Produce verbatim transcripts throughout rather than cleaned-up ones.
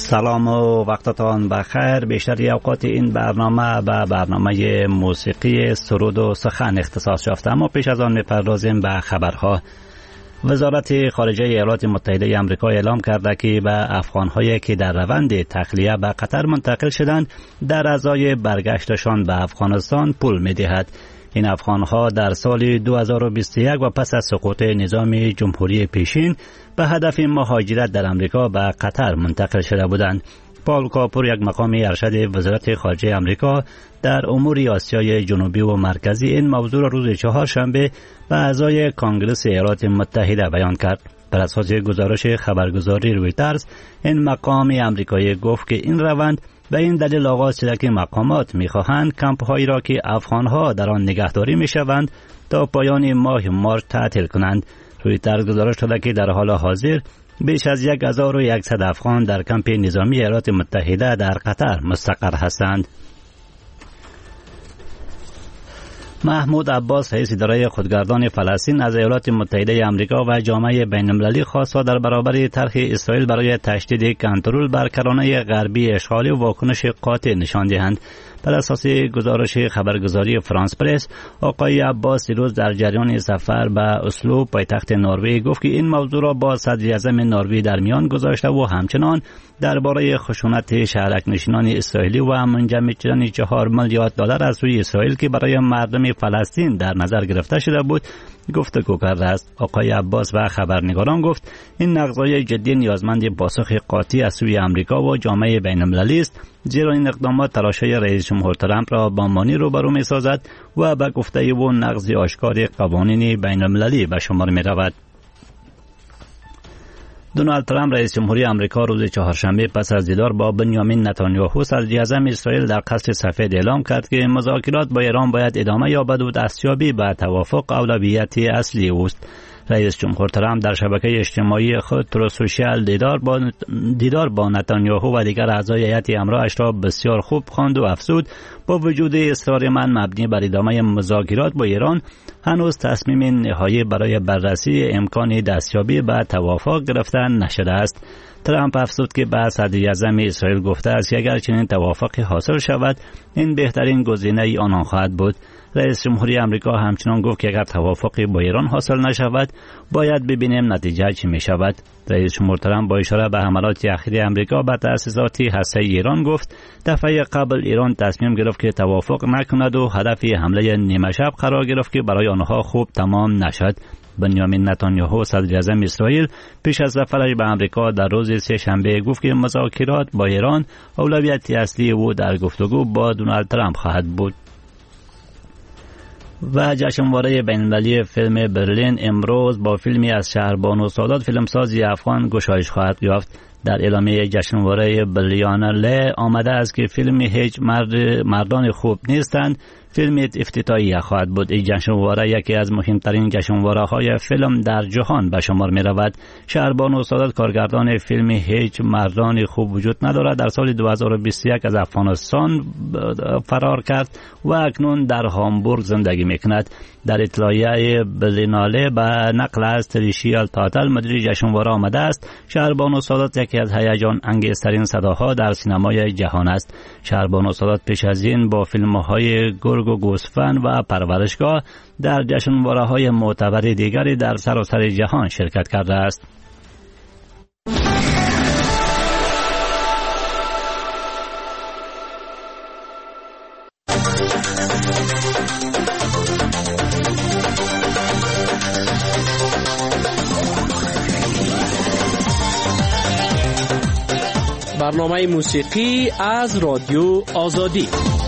سلام و وقتتان بخیر. بیشتر اوقات این برنامه به برنامه موسیقی سرود و سخن اختصاص یافته، اما پیش از آن می‌پردازیم به خبرها. وزارت خارجه ایالات متحده آمریکا اعلام کرده که به افغان‌هایی که در روند تخلیه به قطر منتقل شدند در ازای برگشتشان به افغانستان پول می‌دهد. این افغان‌ها در سال دو هزار و بیست و یک و پس از سقوط نظام جمهوری پیشین به هدف مهاجرت در آمریکا به قطر منتقل شده بودند. پال کاپور، یک مقام ارشد وزارت خارجه آمریکا در امور آسیای جنوبی و مرکزی، این موضوع را روز چهارشنبه به اعضای کانگرس ایالات متحده بیان کرد. بر اساس گزارش خبرگزاری رویترز، این مقام آمریکایی گفت که این روند به این دلیل آغاز شده که مقامات می‌خواهند کمپ‌هایی را که افغان‌ها در آن نگهداری می‌شوند تا پایان ماه مارس تعطیل کنند. رویترز گزارش داده که در حال حاضر بیش از یک هزار و صد افغان در کمپ نظامی ایالات متحده در قطر مستقر هستند. محمود عباس، رئیس اداره خودگردان فلسطین، از ایالات متحده آمریکا و جامعه بین‌المللی خواست تا در برابر طرح اسرائیل برای تشدید کنترل بر کرانه غربی اشغالی واکنش قاطع نشان دهند. بر اساس گزارش خبرگزاری فرانس پرس، آقای عباس دیروز در جریان سفر به اسلو، پایتخت نروژ، گفت که این موضوع را با صدر اعظم نروژ در میان گذاشته و همچنان درباره خشونت شهرک نشینان اسرائیلی و منجمد شدن چهار میلیارد دلار از سوی اسرائیل که برای مردم فلسطین در نظر گرفته شده بود گفتگو کرده است. آقای عباس و خبرنگاران گفت این نقض‌های جدی نیازمند پاسخ قاطع از سوی آمریکا و جامعه بین‌المللی است، زیرا این اقدامات تلاش‌های رئیس جمهور ترامپ را با مانی روبرو می‌سازد و به گفته او نقض آشکار قوانین بین‌المللی به شمار می‌رود. دونالد ترامپ، رئیس جمهوری آمریکا، روز چهارشنبه پس از دیدار با بنیامین نتانیاهو، صدر اعظم اسرائیل، در قصر سفید اعلام کرد که مذاکرات با ایران باید ادامه یابد و دستیابی به توافق اولویت اصلی اوست. رئیس جمهور ترامپ در شبکه اجتماعی خود تروث سوشیال دیدار با دیدار با نتانیاهو و دیگر اعضای هیئت همراهش را بسیار خوب خواند و افزود با وجود اصرار من مبنی بر ادامه مذاکرات با ایران، هنوز تصمیم نهایی برای بررسی امکان دستیابی به توافق گرفتن نشده است. ترامپ افزود که به صدر اعظم اسرائیل گفته است که اگر چنین توافقی حاصل شود این بهترین گزینه آنان خواهد بود. رئیس جمهوری آمریکا همچنان گفت که اگر توافقی با ایران حاصل نشود باید ببینیم نتیجه چی می شود. رئیس جمهور ترامپ با اشاره به حملات اخیر آمریکا به تأسیسات هسته‌ای ایران گفت دفعه قبل ایران تصمیم گرفت که توافق نکند و هدف حمله نیمه شب قرار گرفت که برای آنها خوب تمام نشد. بنیامین نتانیاهو، صدر اعظم اسرائیل، پیش از سفرش به آمریکا در روز سه شنبه گفت که مذاکرات با ایران اولویت اصلی او در گفتگو با دونالد ترامپ خواهد بود. و جشنواره بین‌المللی فیلم برلین امروز با فیلمی از شهربانو سادات، فیلمسازی افغان، گشایش خواهد یافت. در اعلامیه جشنواره برلیانله آمده است که فیلم هیچ مرد مردان خوب نیستند فیلم افتتاحیه خواهد بود. این جشنواره یکی از مهمترین جشنواره‌های فیلم در جهان به شمار می‌رود. شهربانو سادات، کارگردان فیلم هیچ مردان خوب وجود ندارد، در سال دو هزار و بیست و یک از افغانستان فرار کرد و اکنون در هامبورگ زندگی می‌کند. در اطلاعیه برلیناله به نقل از تریشیال تاتل، مدیر جشنواره، آمده است شهربانو سادات یکی از هیجان انگیزترین صداها در سینمای جهان است. شهربانو سادات پیش از این با فیلم‌های گرگ و گوسفند و پرورشگاه در جشنواره‌های معتبر دیگری در سراسر جهان شرکت کرده است. برنامه موسیقی از رادیو آزادی.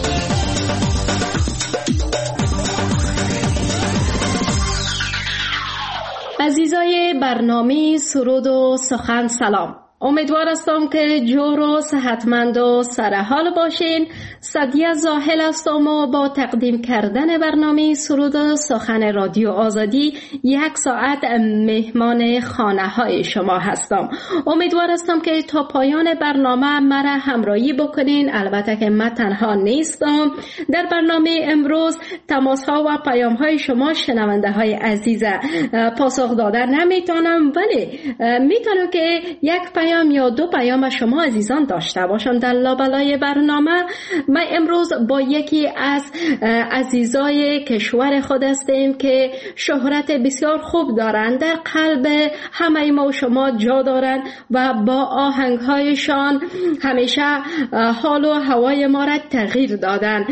عزیزای برنامه سرود و سخن، سلام. امیدوار هستم که جور و صحتمند و سرحال باشین. سعدیه زاهل هستم و با تقدیم کردن برنامه سرود و سخن رادیو آزادی یک ساعت مهمان خانه های شما هستم. امیدوار هستم که تا پایان برنامه مرا همراهی بکنین. البته که من تنها نیستم. در برنامه امروز تماس ها و پیام های شما شنونده های عزیز پاسخ دادن نمیتونم، ولی میتونم که یک پیام پیام یا دو پیام شما عزیزان داشته باشم در لابلای برنامه. من امروز با یکی از عزیزای کشور خود هستیم که شهرت بسیار خوب دارند، در قلب همه ما و شما جا دارند و با آهنگهایشان همیشه حال و هوای ما را تغییر دادن.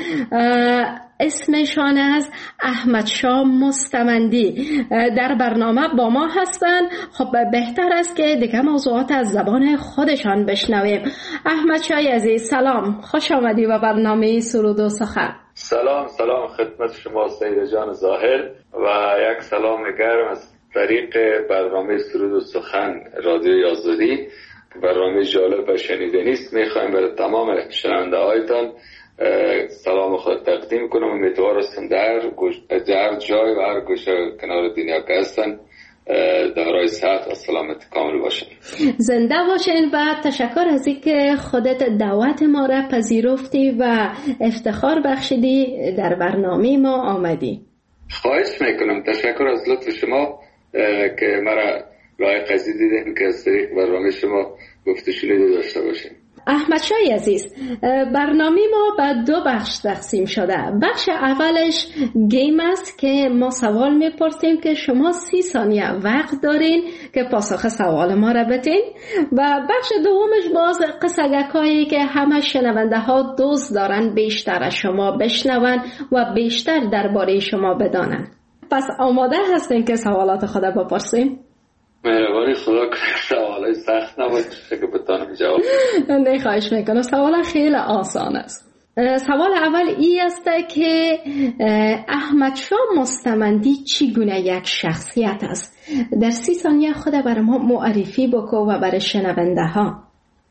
اسمشان از احمد شاه مستمندی در برنامه با ما هستند. خب بهتر است که دیگه موضوعات از زبان خودشان بشنویم. احمد شاه عزیز سلام، خوش آمدی به برنامه سرود و سخن. سلام سلام خدمت شما سید جان ظاهر و یک سلام گرم از طریق برنامه سرود و سخن رادیوی آزادی. برنامه جالب و شنیدنی است. میخوایم برای تمام شنونده هایتان سلام خود تقدیم کنم. امیدوار هستم در هر جای و هر گوشه کنار دنیا که هستن دارای صحت و سلامت کامل باشن. زنده باشین و تشکر از اینکه خودت دعوت ما را پذیرفتی و افتخار بخشیدی در برنامه ما آمدی. خواهش میکنم. تشکر از لطف شما که مرا لایق قضیه دیدین که از طریق برنامه شما گفته شنیده داشته باشیم. احمد شاه عزیز، برنامه ما به دو بخش تقسیم شده. بخش اولش گیم است که ما سوال میپرسیم که شما سی ثانیه وقت دارین که پاسخ سوال ما را بدین و بخش دومش باز قصگکایی که همه شنونده ها دوست دارن بیشتر از شما بشنون و بیشتر درباره شما بدانن. پس آماده هستین که سوالات خود بپرسیم؟ مهربانی خدا کنه سوالای سخت نباشه که بتانم جواب. نه خواهش میکنم. سوال خیلی آسان است. سوال اول ای است که احمد شاه مستمندی چگونه یک شخصیت است؟ در سی ثانیه خود برای ما معرفی بکو و برای شنونده ها.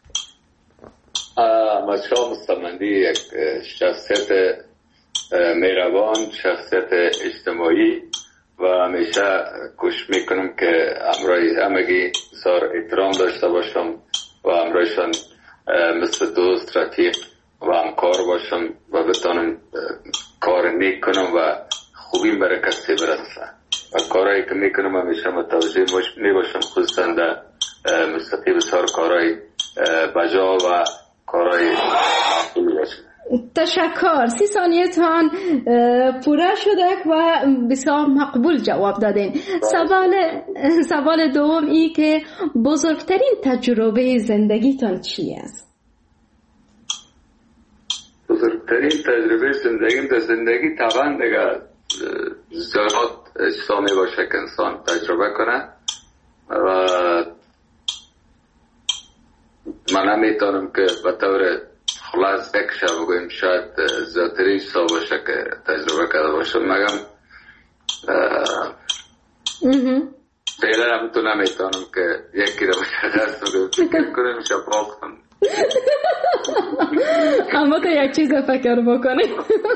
احمد شاه مستمندی یک شخصیت مهربان، شخصیت اجتماعی و همیشه کوشش میکنم که امرای همگی بسیار احترام داشته باشم و امرایشان مثل دوست، رفیق و همکار باشم و بتانم کار نیک کنم و خوبیم برای کسی برسه و کارهایی که میکنم همیشه متوجه میباشم، خصوصا در مستقی بسیار کارهای بجا و کارهای معقولی باشم. تشکر. سی ثانیه تان پوره شده و بسیار مقبول جواب دادین. سوال سوال دوم ای که بزرگترین تجربه زندگیتان چی است؟ بزرگترین تجربه زندگیم در زندگی طبعا دیگه زیاد اجتماعی باشه که انسان تجربه کنه و من نمیتونم که به طور خلاص یک شب بگویم شاید زیادتری سا باشه که تجربه کرده باشم، مگم فعلا هم تو نمیتونم که یکی رو مشخص فکر کنیم شب باختم. اما که یک چیز فکر بکنیم.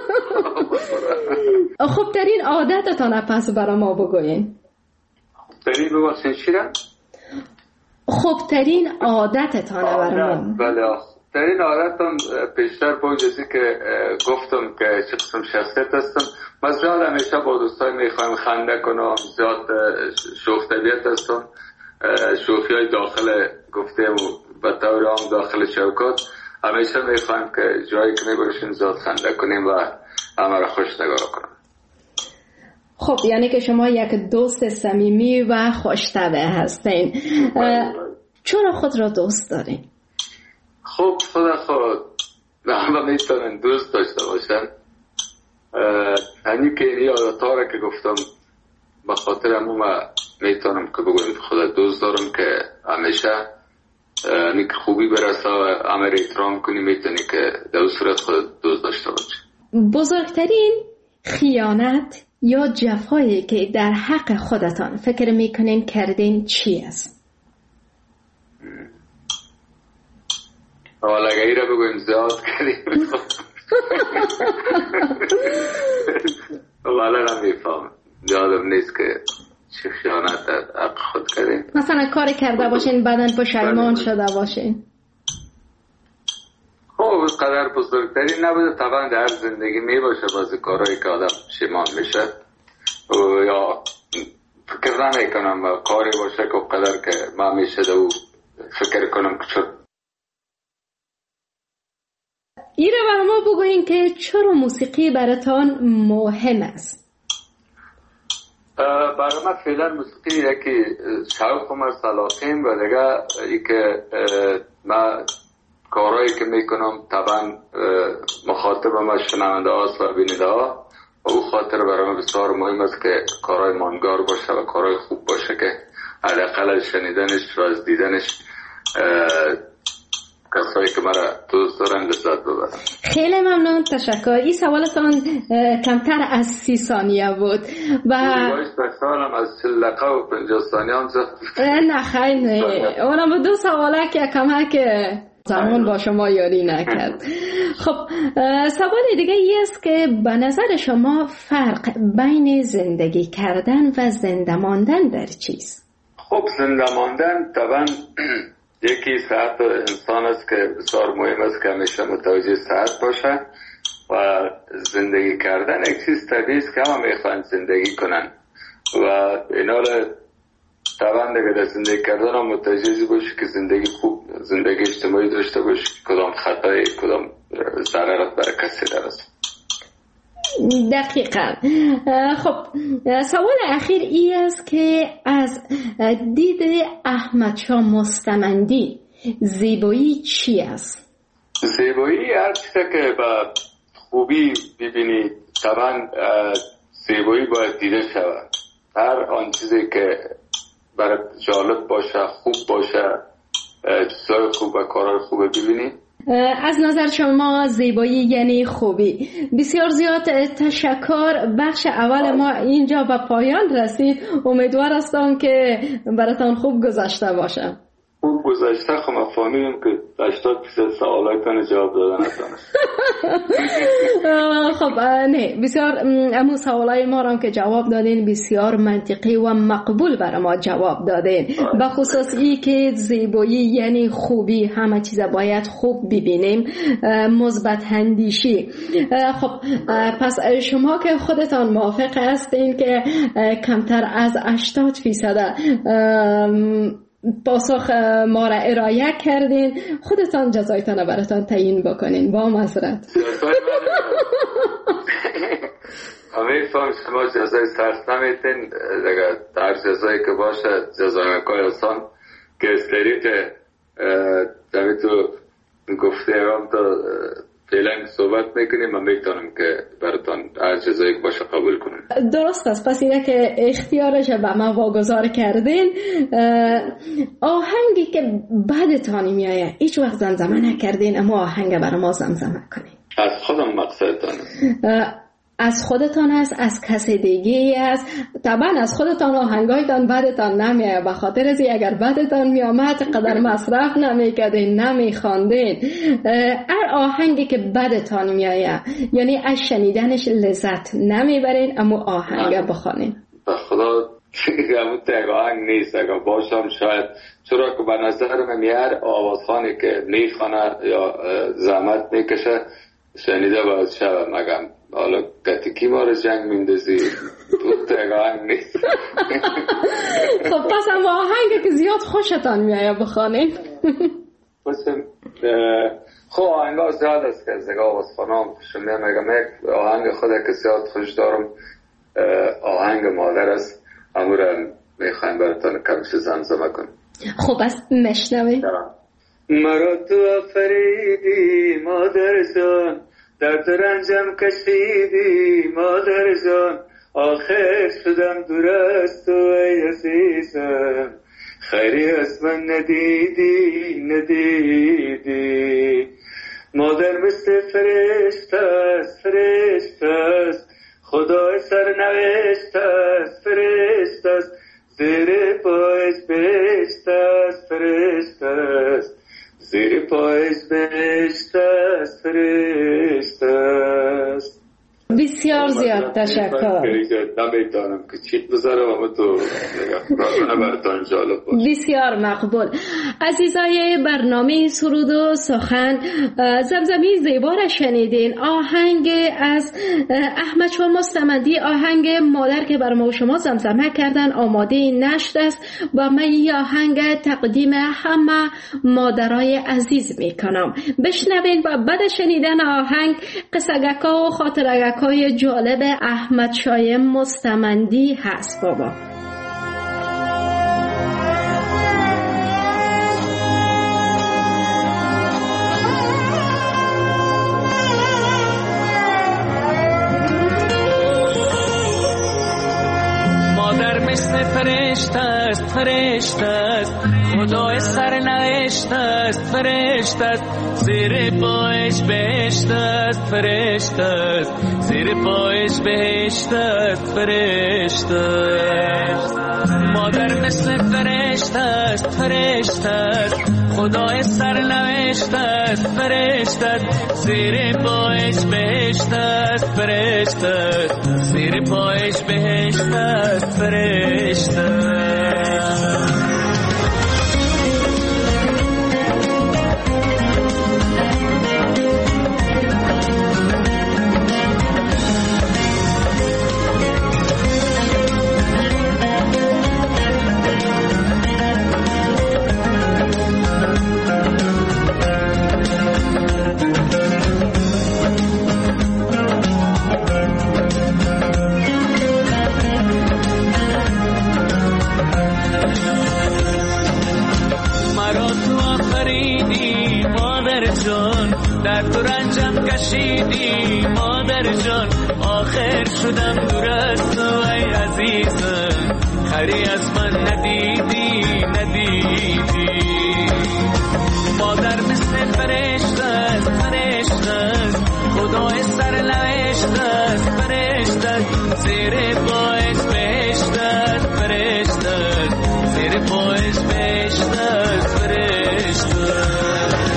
خوبترین عادتتان پس برای ما بگوین. خوبترین بباشین چی را؟ خوبترین عادتتان برای ما. بله در این عادتم پیشتر با جزی که گفتم که چه قسم شخصیت هستم، من زیاد همیشه با دوستای میخوایم خنده کنم، زیاد شوخ طبیعت هستم، شوخی های داخل گفتم و طور عام داخل شوکات همیشه میخوایم که جایی که میبرشیم زیاد خنده کنیم و همه را خوش نگاه کنم. خب یعنی که شما یک دوست صمیمی و خوش‌طبع هستین. چرا خود را دوست دارین؟ خب خدا خود همه میتونن دوست داشته باشن. همین که این عادت‌ها را که گفتم به خاطر همون میتونم که بگویم خدا دوست دارم که همیشه همین که خوبی برسه و همه را احترام کنی، میتونی که در صورت خود دوست داشته باشی. بزرگترین خیانت یا جفایی که در حق خودتان فکر میکنین کردین چی است؟ حالا اگه ای را بگویم زیاد کردیم والا نمیفهم، یادم نیست که چه خیانت در حق خود کردیم. مثلا کاری کرده باشین بعدن پشیمان شده باشین. خب قدر بزرگترین نبوده، طبعا در زندگی می باشه بعضی کارهایی که آدم پشیمان میشه یا فکر نمی کنم کاری باشه که قدر که من میشه دو فکر کنم که چون ایره برای ما بگوین که چرا موسیقی براتان مهم است؟ برای من فعلا موسیقی یکی شوق و سلاطین و دیگه ای که من کارهایی که میکنم طبعا مخاطب ما شنونده هاست و بیننده ها و او خاطر برای من بسیار مهم است که کارهای ماندگار باشه و کارهای خوب باشه که حداقل شنیدنش و از دیدنش کسایی که مرا دوست دارن لذت ببرن. خیلی ممنون، تشکر. این سوالتان کمتر از سی ثانیه بود و باید بسالم از چل دقیقه و پنجاه ثانیه هم زد. نه خیلی نه، اونم دو سواله که کمک زمان با شما یاری نکرد. خب سوال دیگه ای است که به نظر شما فرق بین زندگی کردن و زنده ماندن در چیست؟ خب زنده ماندن طبعا یکی صحت انسان است که بسیار مهم است که همیشه متوجه صحت باشه و زندگی کردن یک چیز طبیعی است که همه میخوان زندگی کنن و اینا را طبعا دیگه در زندگی کردن هم متوجه باشی که زندگی خوب زندگی اجتماعی داشته باشی کدام خطای کدام ضررت برای کسی درست. دقیقا. خب سوال اخیر ای است که از دید احمد شاه مستمندی زیبایی چی است؟ زیبایی هر چیزی که با خوبی ببینی طبعا زیبایی باید دیده شود. هر آن چیزی که برای جالب باشه خوب باشه چیزای خوب و کارهای خوب ببینی. از نظر شما زیبایی یعنی خوبی. بسیار زیاد تشکر. بخش اول ما اینجا به پایان رسید. امیدوار هستم که براتان خوب گذشته باشه. خوب گذشته خب ما فهمیدیم که هشتاد درصد سوالاتون جواب دادن هستن. خب نه بسیار امو سوالای ما هم که جواب دادین بسیار منطقی و مقبول برای ما جواب دادین. به خصوص ای که زیبایی یعنی خوبی، همه چیز باید خوب ببینیم، مثبت اندیشی. خب پس شما که خودتان موافق هستین که کمتر از هشتاد درصد پاسخ ما را ارائه کردین، خودتان جزایتان را براتان تعیین بکنین با معذرت. همه فهم شما جزای سرس نمیتین دیگه، در جزایی که باشه جزای مکای آسان که استریت دمی تو گفته هم تا فعلا صحبت میکنیم من میتونم که براتان هر جزایی که باشه قبول کنیم. درست است. پس اینه که اختیارش به ما واگذار کردین. آهنگی که بعدتان میایه هیچ وقت زمزمه نکردین اما آهنگ برای ما زمزمه کنین. از خودم مقصدتان است. از خودتان است، از کسی دیگه است. طبعا از خودتان آهنگایتان بعدتان نمیایه، به خاطر از اگر بعدتان میامد قدر مصرف نمیکردین نمیخواندین. هر آهنگی که بعدتان میایه یعنی از شنیدنش لذت نمیبرین اما آهنگ بخوانین. به خدا همون تک آهنگ نیست اگر باشم شاید، چرا که به نظر من هر آوازخانی که میخوانه یا زحمت میکشه شنیده باید شود مگم حالا گتیکی ما رو جنگ میندازی تو تگاه نیست. خب پس هم آهنگی که زیاد خوشتان میایه بخوانین. خب آهنگ ها زیاد است که از دیگه آواز خانم شمیه مگم یک آهنگ خود که زیاد خوش دارم آهنگ مادر است، امور میخوایم براتان کمش زمزمه کنم. خب از مشنوی مرا تو آفریدی مادر جان، درد رنجم کشیدی مادر جان، آخر شدم دور از تو ای عزیزم، خیری از من ندیدی ندیدی. مادر مثل فرشته است فرشته است، خدای سرنوشت است فرشته است، زیر پایش بهشت است فرشته است، زیر پایش بهشت است فرشته است. بسیار زیاد تشکر. نمیتونم که چیت بذارم اما تو پروگرام براتون جالب باشه. بسیار مقبول. عزیزای برنامه سرود و سخن، زمزمه زیبا را شنیدین. آهنگ از احمد شاه مستمندی، آهنگ مادر که بر ما و شما زمزمه کردن، آماده نشد است و من این آهنگ تقدیم همه مادرای عزیز میکنم. بشنوین و بعد شنیدن آهنگ قصگکا و خاطرگکای جالب احمد شاه مستمندی هست. بابا مثل فرشته است، فرشته است، خدای سرنوشت است، فرشته است، زیر پایش بهشت است، فرشته است، زیر پایش بهشت است، فرشته است. مادر مثل فرشته است، فرشته است، خدای سرنوشت است، فرشته است، زیر پایش بهشت است، فرشته است، زیر پایش بهشت است، فرشته است. در تو رنجم کشیدی مادر جان، آخر شدم دور از تو ای عزیزم، خری از من ندیدی ندیدی. مادر مثل فرشته است، فرشته است، خدای سرنوشت است، فرشته است، زیر پایش بهشت است، فرشته است، زیر پایش بهشت است، فرشته است.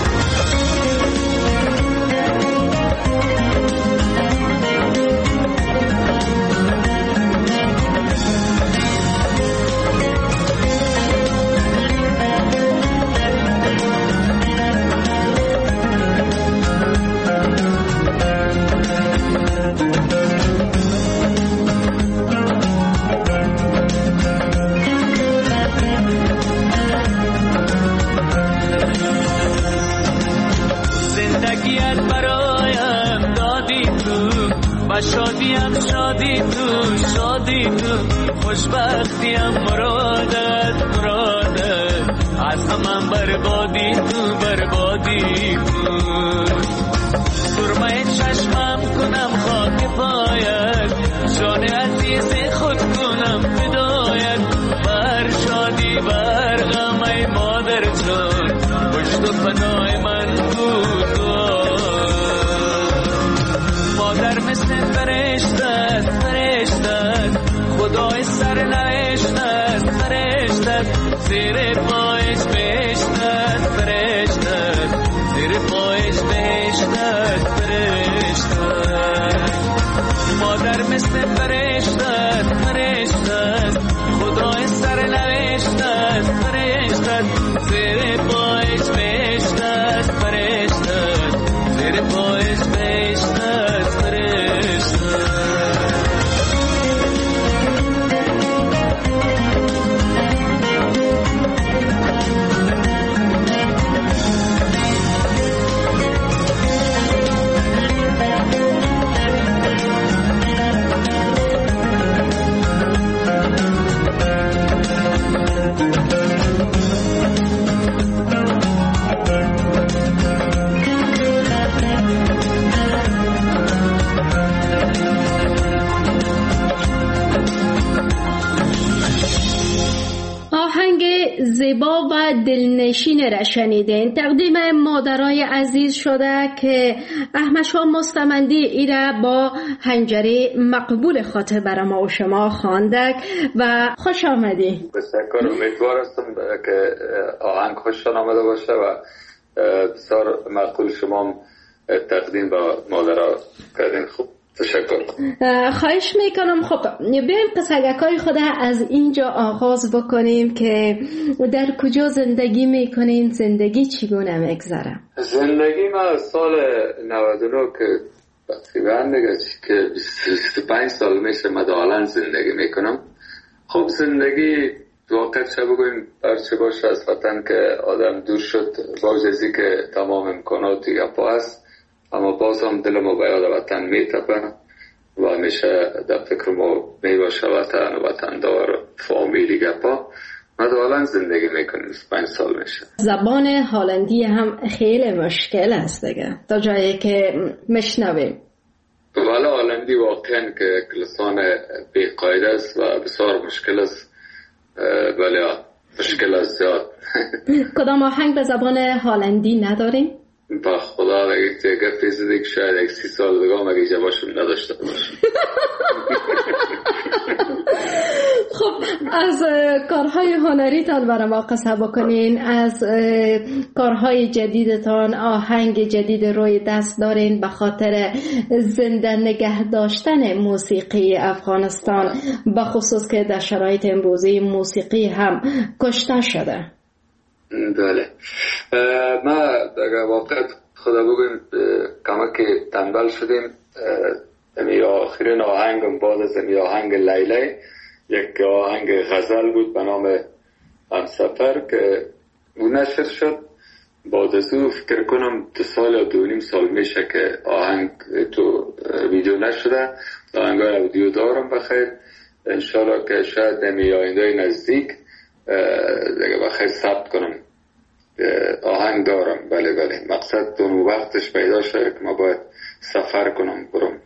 شادیم شادی تو، شادی تو، خوشبختیم مرادت مرادت، از همم بربادی تو، بربادی تو. سرمه چشمم کنم خاک پایت، جان عزیز خود کنم فدایت، بر شادی بر غم ای مادر جان، پشت و پناه من بود. مادر مثل فرشته است، فرشته است، خدای سرنوشت است، فرشته است، زیر پایش بهشت است، فرشته است، زیر پایش بهشت است، فرشته است. مادر مثل فرشته است، فرشته است، خدای سرنوشت است، فرشته است، زیر پایش بهشت است، فرشته است، زیر پایش بهشت است، فرشته است. زیبا و دلنشین را شنیدین. تقدیم مادرای عزیز شده که احمد شاه مستمندی ایره با حنجره مقبول خاطر برای ما و شما خواندک و خوش آمدی. بسیار امیدوار هستم که آهنگ خوششان آمده باشه و بسیار مقبول شما تقدیم با مادرها کردین. خوب تشکر. خواهش میکنم. خب بیایم قصه‌گویی خود از اینجا آغاز بکنیم که در کجا زندگی میکنین، زندگی چگونه میگذره؟ زندگی ما سال نود و نه که تقریبا دیگه که بیست و پنج سال میشه مدالن زندگی میکنم. خب زندگی واقعا چه بگویم برچه باشه از وطن که آدم دور شد، باوجزی که تمام امکانات یپا هست، اما باز هم دل ما به یاد وطن میتپه و همیشه در فکر ما میباشه وطن و وطن دار فامیلی گپا. مدالن زندگی میکنیم پنج سال میشه. زبان هلندی هم خیلی مشکل است دیگه تا جایی که میشنویم. ولی هلندی واقعا که لسان بی‌قاعده است و بسیار مشکل است، ولی مشکل است زیاد. کدام آهنگ به زبان هلندی نداریم؟ با خدا اگه تیگه پیزده که شاید یک سی سال دیگه هم اگه جوابشون نداشته باشه. خب از کارهای هنریتان برای ما قصه بکنین، از کارهای جدیدتان آهنگ جدید روی دست دارین به خاطر زنده نگه داشتن موسیقی افغانستان، به خصوص که در شرایط امروزی موسیقی هم کشته شده. بله، ما در واقع خدا بگویم کمک تنبل شدیم. امی آخرین آهنگم بعد از امی آهنگ لیلی یک آهنگ غزل بود به نام همسفر که اون نشر شد. بعد از او فکر کنم دو سال یا دو نیم سال میشه که آهنگ تو ویدیو نشده. آهنگ های اودیو دارم بخیر، انشالله که شاید امی آینده نزدیک دیگه بخیر ثبت کنم. آهنگ دارم. بله بله، مقصد اون وقتش پیدا شده که ما باید سفر کنم برم.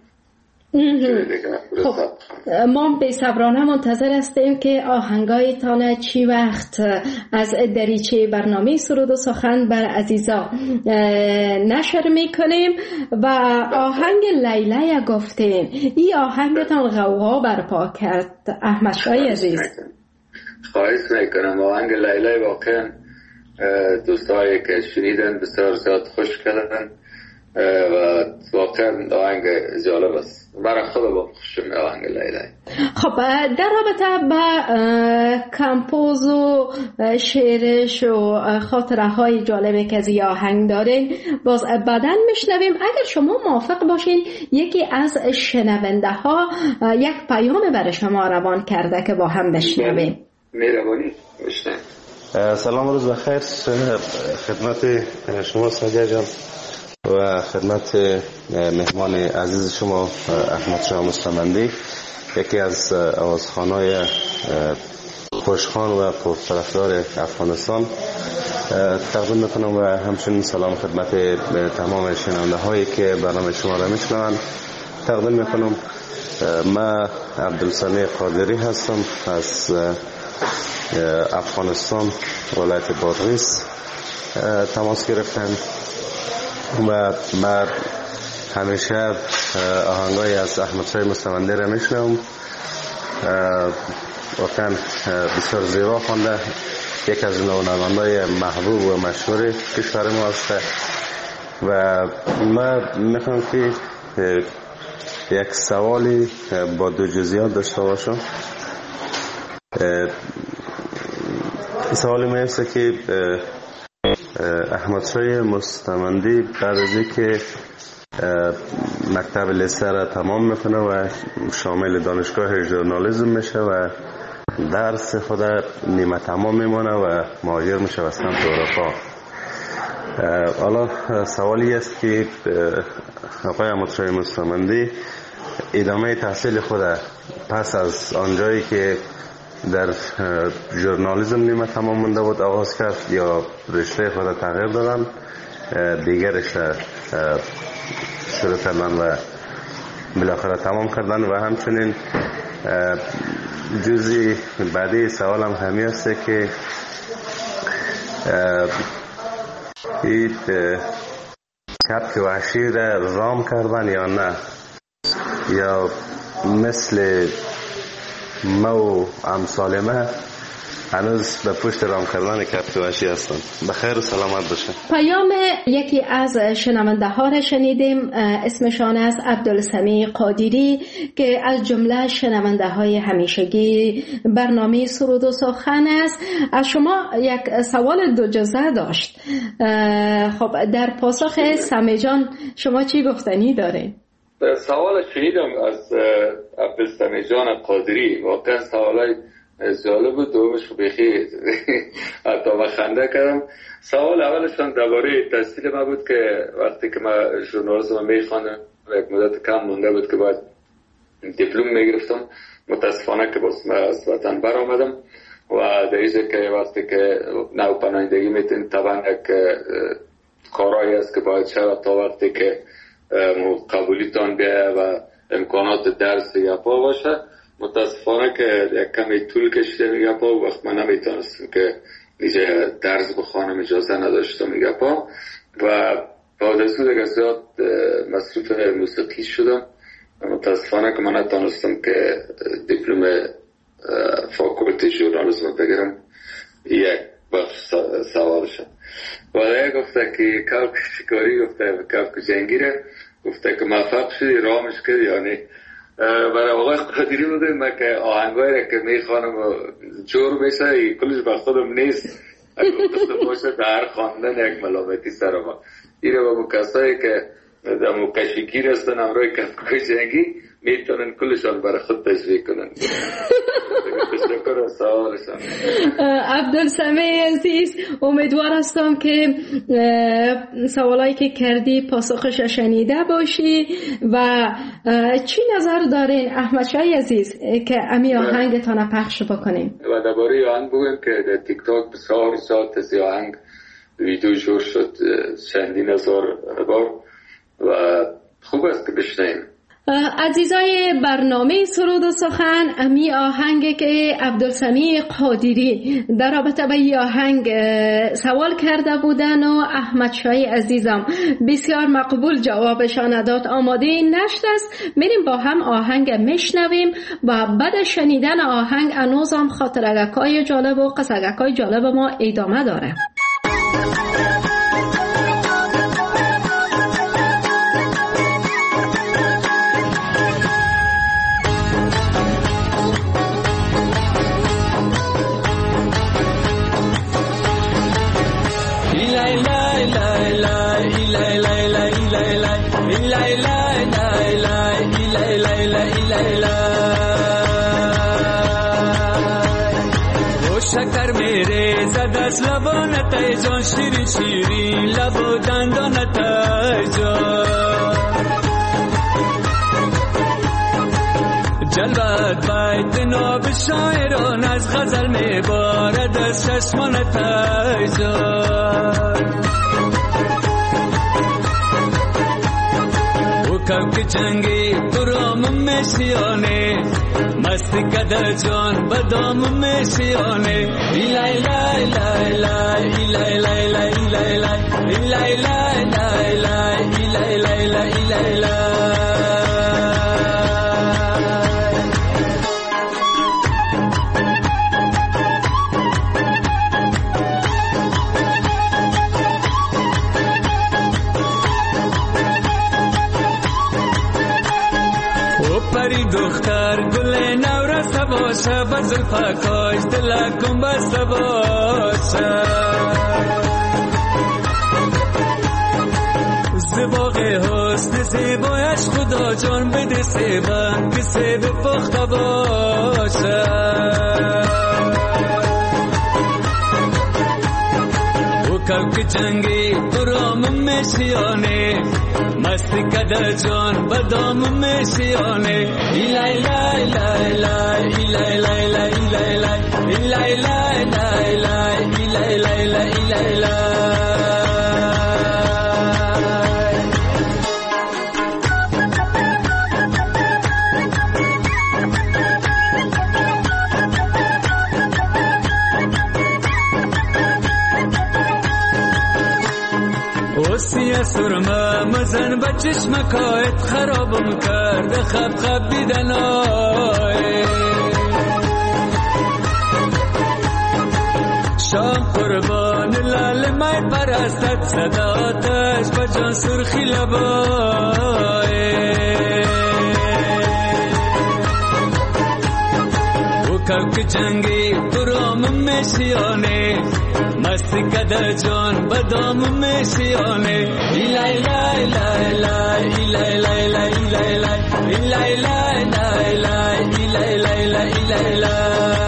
خب ما به صبرانه منتظر هستیم که آهنگایتان چی وقت از دریچه برنامه سرود و سخن بر عزیزا نشر میکنیم. و آهنگ لیلی گفتین، این آهنگتان غوغا برپا کرد احمد شای عزیز. خواهش میکنم. آهنگ لیلی واقعا دوستایی که شنیدن بسیار زیاد خوش کردن و واقعا آهنگ جالب است. برای خود با خوشم آهنگ لیلی. خب در رابطه با کمپوز و شعرش و خاطره های جالبی که از این آهنگ دارین باز بعداً میشنویم. اگر شما موافق باشین یکی از شنونده ها یک پیام برای شما روان کرده که با هم بشنویم. مهربانی بشنویم. سلام و روز بخیر خدمت شما سادیا جان و خدمت مهمان عزیز شما احمد شاه مستمندی، یکی از آوازخوان‌های خوشخوان و پرطرفدار افغانستان تقدیم میکنم و همچنین سلام خدمت تمام شنونده هایی که برنامه شما را میشنوند تقدیم میکنم. من عبدالسمیع قادری هستم از افغانستان، ولایت بادغیس تماس گرفتم و من همیشه آهنگای از احمد شاه مستمندی را میشنوم. واقعا بسیار زیبا خوانده، یک از نواننده‌های محبوب و مشهور کشور ما است و من میخوام که یک سوالی با دو جزئیات داشته باشم. سوالی میفته که احمد شاه مستمندی بعد از اینکه مکتب لیسه را تمام میکنه و شامل دانشگاه ژورنالیسم میشه و درس خود نیمه تمام میمونه و مهاجر میشه به سمت اروپا. حالا سوالی است که آقای احمد شاه مستمندی ادامه تحصیل خود پس از آنجایی که در ژورنالیسم نیمه تمام مونده بود آغاز کرد یا رشته خود تغییر دادن، دیگر رشته شروع کردن و بالاخره تمام کردن؟ و همچنین جزئی بعدی سوالم همین است که این کبک وحشی را رام کردن یا نه، یا مثل ما و امثال ما هنوز به پشت رام کردن کفتواشی هستن. بخیر و سلامت باشن. پیام یکی از شنونده ها را شنیدیم، اسمشان است عبدالسمیع قادری که از جمله شنونده های همیشگی برنامه سرود و سخن است. از شما یک سوال دو جزء داشت. خب در پاسخ سمی جان شما چی گفتنی دارین؟ سوال شنیدم از عبدالسمیع جان قادری، واقعا سوالای جالب بود. دومش بخیر حتی با خنده کردم. سوال اولشان درباره تحصیل ما بود که وقتی که ما ژورنالیسم میخواندم یک مدت کم مونده بود که باید دیپلم میگرفتم. متاسفانه که باز ما از وطن برآمدم و در اینجا که وقتی که نو پناهندگی میتونید طبعا یک کارایی است که باید شود تا وقتی که قبولیتان بیایه و امکانات درس یا پا باشه. متاسفانه که یک کمی طول کشیده میگه پا و وقت من نمیتونستم که اینجا درس بخوانم، اجازه نداشتم میگه پا و بعد از اون زیاد مصروف موسیقی شدم. متاسفانه که من نتونستم که دیپلم فاکولتی ژورنالیسم بگیرم. یک بخش سوال شد و دیگه گفته که کلک شکاری، گفته کلک جنگیره، گفته که موفق شدی رامش کردی یعنی برای آقای قادری بوده. من که آهنگایی را که میخوانم و جور میشه کلش به خودم نیست، اگه گفته باشه در خواندن یک ملامتی سر ما ایره با کسایی که در مکشیگیر هستن امروی کفکای جنگی میتونن کلشان برای خود تشویق کنن. تشکر از سوالشان. عبدالسمیع عزیز، امیدوار هستم که سوالایی که کردی پاسخش شنیده باشی و چی نظر دارین احمد شای عزیز که امی آهنگتان پخش بکنیم؟ و درباره آهنگ بگویم که در تیک تاک بسیار ساعت از آهنگ ویدیو جور شد چندین هزار بار و خوب است که بشنیم. عزیزای برنامه سرود و سخن، امی آهنگ که عبدالسمیع قادری در رابطه با این آهنگ سوال کرده بودن و احمد شای عزیزم بسیار مقبول جوابشان داد. آماده نشد است، میریم با هم آهنگ میشنویم و بعد شنیدن آهنگ انوزم خاطرگکای جالب و قصگکای جالب ما ادامه داره. شکر میره زد از لبانتای جان، شیرین شیرین لب و دندانتای جان، جلوت باید ناب شاعران از غزل میبارد از چشمانتای جان. او کم که جنگی برام میشیانه، مستی کده جان بدام میشیانه. ایلای لای لای لای ایلای لای لای ایلای لای ایلای لای لای لای ایلای لای لای ایلای لای. پری دختر گل نورسته باشه، بزل پاکاش دلکم بسته باشه، زباق حسن زیبایش خدا جان بده سیبن که سیب پخته باشه. او کم که جنگی برام میشیانه، مستی کده جان بدام میشیانه. ایلای لای لای لای ایلای لای لای ایلای لای ایلای لای لای لای ایلای لای لای ایلای لای. اوسیه سرما مزن با چشمکایت خرابم کرد، خب خب بیدن آی قربان لال مای پرستت صداتش بجان سرخی لبای و کک جنگی برام میشیانه مستی کده جان بدام میشیانه ایلای لای لای لای ایلای لای لای ایلای لای ایلای لای لای لای ایلای لای لای ایلای لای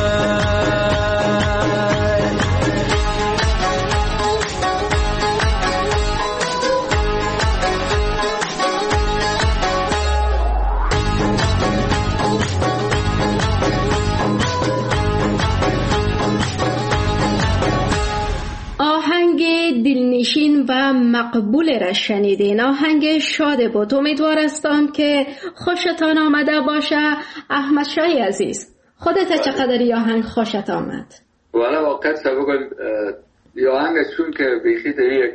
دلنشین و مقبول را شنیدین. آهنگ شاد بود. امیدوار هستم که خوشتان آمده باشه. احمد شای عزیز، خودت چقدر این آهنگ خوشت آمد؟ والا واقعا بگم این آهنگ چون که بیخی در یک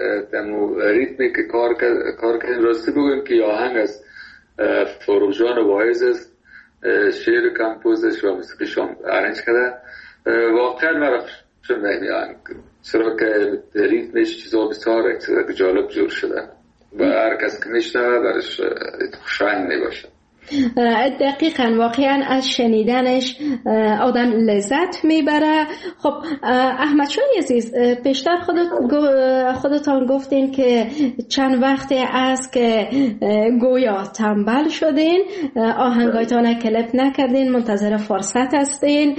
دمو ریتمی که کار کار کردن راستی بگم که آهنگ از فروغ واعظ است، شعر کمپوزش و موسیقیش هم ارنج کرده. واقعا مرا چون این آهنگ چرا که ریتمش چیزا بسیار چیزا جالب جور شده و هر کس که میشنوه برش خوشایند میباشه. دقیقاً واقعاً از شنیدنش آدم لذت میبره. خب احمد شای عزیز، پیشتر خودت خودتان گفتین که چند وقت است که گویا تنبل شدین، آهنگایتان کلیپ نکردین، منتظر فرصت هستین.